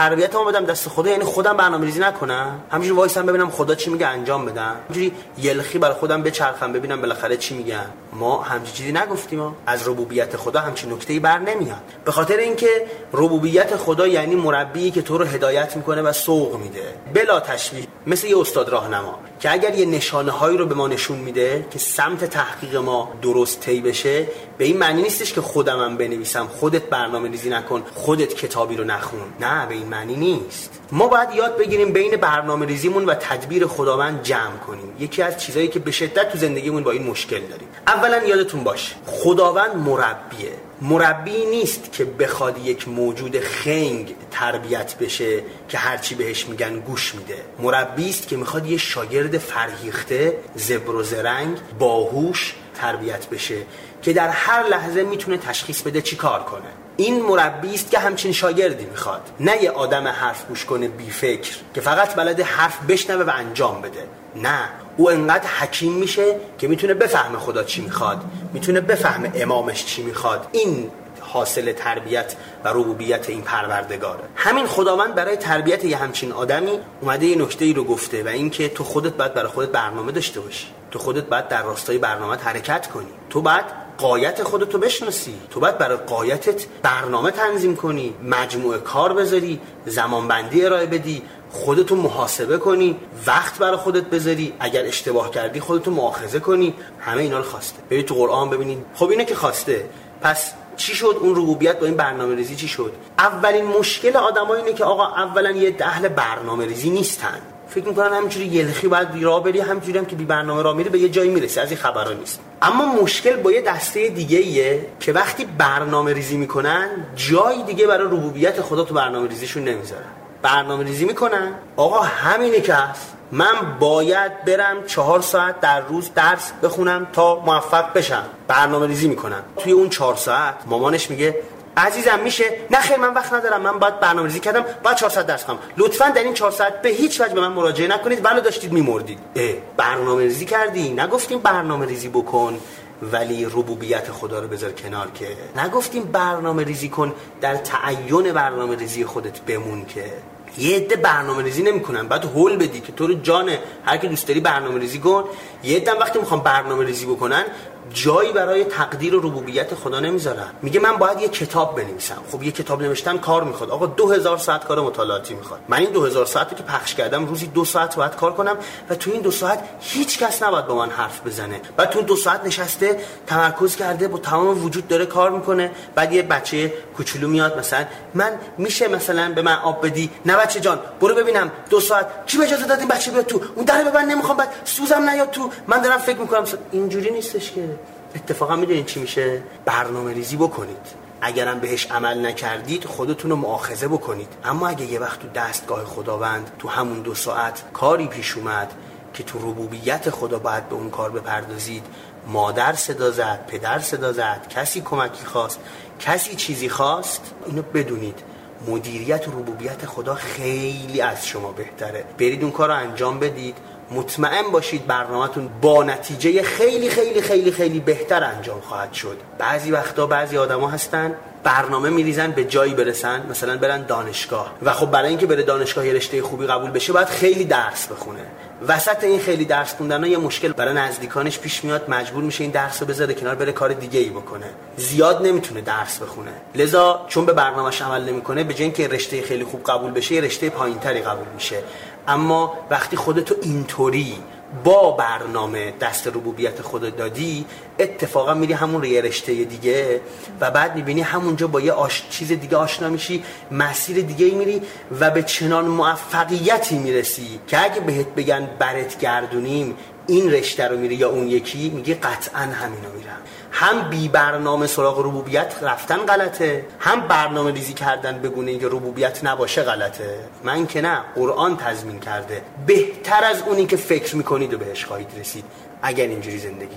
تربیت ما بدم دست خدا، یعنی خودم برنامه‌ریزی نکنم، همینجوری وایسم ببینم خدا چی میگه انجام بدم، اینجوری یلخی برای خودم بچرخم ببینم بالاخره چی میگن. ما همچین چیزی نگفتیم. ما از ربوبیت خدا همچین نکته‌ای بر نمیاد، به خاطر اینکه ربوبیت خدا یعنی مربی که تو رو هدایت میکنه و سوق میده بلا تشویش، مثل یه استاد راهنما که اگر یه نشانه‌هایی رو به ما نشون میده که سمت تحقیق ما درست طی بشه، به این معنی نیستش که خودمم بنویسم خودت برنامه‌ریزی نکن، خودت کتابی رو نخون. نه، به این معنی نیست. ما باید یاد بگیریم بین برنامه‌ریزیمون و تدبیر خداوند جمع کنیم. یکی از چیزایی که به شدت تو زندگیمون با این مشکل داریم. اولا یادتون باشه خداوند مربیه. مربی نیست که بخواد یک موجود خنگ تربیت بشه که هرچی بهش میگن گوش میده. مربی است که میخواد یه شاگرد فرهیخته، زبر و زرنگ، باهوش تربیت بشه که در هر لحظه میتونه تشخیص بده چی کار کنه. این مربی است که همچین شاگردی میخواد، نه یه آدم حرف گوش کنه بی فکر که فقط بلد حرف بشنوه و انجام بده. نه، او انقدر حکیم میشه که میتونه بفهمه خدا چی میخواد، میتونه بفهمه امامش چی میخواد. این حاصل تربیت و ربوبیت این پروردگاره. همین خداوند برای تربیت یه همچین آدمی اومده یه نکته‌ای رو گفته و این که تو خودت باید برای خودت برنامه داشته باشی، تو خودت باید در راستای برنامه حرکت کنی، تو باید قایت خودتو بشناسی، تو باید برای قایتت برنامه تنظیم کنی، مجموعه کار بذاری، زمانبندی ارائه بدی، خودتو محاسبه کنی، وقت برای خودت بذاری، اگر اشتباه کردی خودتو مؤاخذه کنی. همه اینا رو خواسته. برید تو قرآن ببینید. خب اینه که خواسته. پس چی شد اون ربوبیت با این برنامه‌ریزی چی شد؟ اولین مشکل آدم‌ها اینه که آقا اولا یه اهل برنامه‌ریزی نیستن. فکر می‌کنن همینجوری یلخی باید راه بری، همینجوری هم که بی برنامه راه میره به یه جایی میرسه. از این خبرا نیست. اما مشکل با یه دسته دیگه‌ایه که وقتی برنامه‌ریزی میکنن جای دیگه برای ربوبیت خدا تو برنامه‌ریزیشون نمیذارن. برنامه‌ریزی میکنن آقا همینه که هست، من باید برم 4 ساعت در روز درس بخونم تا موفق بشم. برنامه‌ریزی میکنن. توی اون 4 ساعت مامانش میگه عزیزم میشه؟ نه خیر من وقت ندارم، من باید برنامه‌ریزی کردم، باید 4 ساعت درس بخونم. لطفاً در این 4 ساعت به هیچ وجه به من مراجعه نکنید، ولو داشتید میمردید. برنامه‌ریزی کردی؟ نگفتیم برنامه‌ریزی بکن ولی ربوبیت خدا رو بذار کنار، که نگفتیم برنامه‌ریزی کن در تعین برنامه‌ریزی خودت بمون. که یه عده برنامه‌ریزی نمی‌کنن، بعد هول بدی که تو رو جان هر کی دوست داری برنامه‌ریزی کن. یه عده وقتی میخوان برنامه‌ریزی بکنن جایی برای تقدیر و ربوبیت خدا نمیذارن. میگه من باید یه کتاب بنویسم. خب یه کتاب نوشتن کار میخواد. آقا 2000 ساعت کار مطالعاتی میخواد. من این 2000 ساعتی که پخش کردم روزی 2 ساعت باید کار کنم و تو این 2 ساعت هیچ کس نباید با من حرف بزنه. بعد تو 2 ساعت نشسته تمرکز کرده با تمام وجود داره کار میکنه. بعد یه بچه کوچولو میاد مثلا من میشه مثلا به من آب بدی؟ نه بچه جان برو ببینم 2 ساعت کی به اجازه داد این بچه بیاد تو؟ اون در ببند، نمیخوام بعد سوزم نیاد تو، من دارم فکر میکنم. اینجوری نیستش که. اتفاقا میدونید چی میشه؟ برنامه‌ریزی بکنید. اگرم بهش عمل نکردید خودتون رو مؤاخذه بکنید. اما اگه یه وقت تو دستگاه خداوند تو همون 2 ساعت کاری پیش اومد که تو ربوبیت خدا باید به اون کار بپردازید، مادر صدا زد، پدر صدا زد، کسی کمکی خواست، کسی چیزی خواست، اینو بدونید مدیریت و ربوبیت خدا خیلی از شما بهتره. برید اون کار رو انجام بدید، مطمئن باشید برنامه‌تون با نتیجه خیلی خیلی خیلی خیلی بهتر انجام خواهد شد. بعضی وقتا بعضی آدما هستن برنامه میریزن به جایی برسن، مثلا برن دانشگاه و خب برای اینکه بره دانشگاه یه رشته خوبی قبول بشه باید خیلی درس بخونه. وسط این خیلی درس خوندن یه مشکل برای نزدیکانش پیش میاد، مجبور میشه این درس رو بذاره کنار بره کار دیگه ای بکنه. زیاد نمیتونه درس بخونه، لذا چون به برنامه‌اش عمل نمیکنه به جای اینکه رشته خیلی خوب قبول بشه یه رشته پایینتری قبول میشه. اما وقتی خودتو اینطوری با برنامه دست ربوبیت خدا دادی، اتفاقا میری همون یه رشته دیگه و بعد میبینی همونجا با یه چیز دیگه آشنا میشی، مسیر دیگه میری و به چنان موفقیتی میرسی که اگه بهت بگن برت گردونیم این رشته رو میری یا اون یکی، میگی قطعا همینو میرم. هم بی برنامه سراغ ربوبیت رفتن غلطه، هم برنامه ریزی کردن بگونه اینکه ربوبیت نباشه غلطه. من که نه، قرآن تضمین کرده بهتر از اونی که فکر میکنید و بهش خواهید رسید اگر اینجوری زندگی کنید.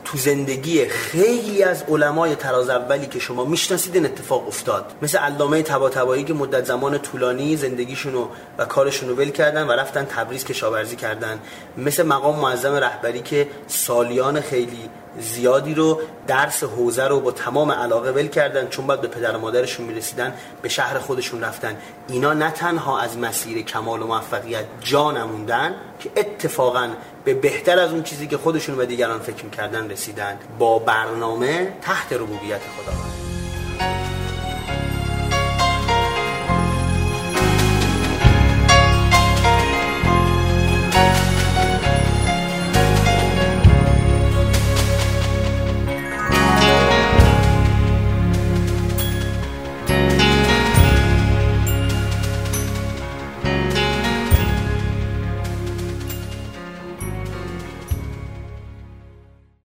تو زندگی خیلی از علمای طراز اولی که شما میشناسید این اتفاق افتاد. مثل علامه طباطبایی که مدت زمان طولانی زندگیشونو و کارشونو ول کردن و رفتن تبریز کشاورزی کردن. مثل مقام معظم رهبری که سالیان خیلی زیادی رو درس حوزه رو با تمام علاقه ول کردن، چون بعد به پدر و مادرشون میرسیدن به شهر خودشون رفتن. اینا نه تنها از مسیر کمال و موفقیت جا نموندن که اتفاقاً به بهتر از اون چیزی که خودشون و دیگران فکر میکردن رسیدن، با برنامه تحت ربوبیت خداوند.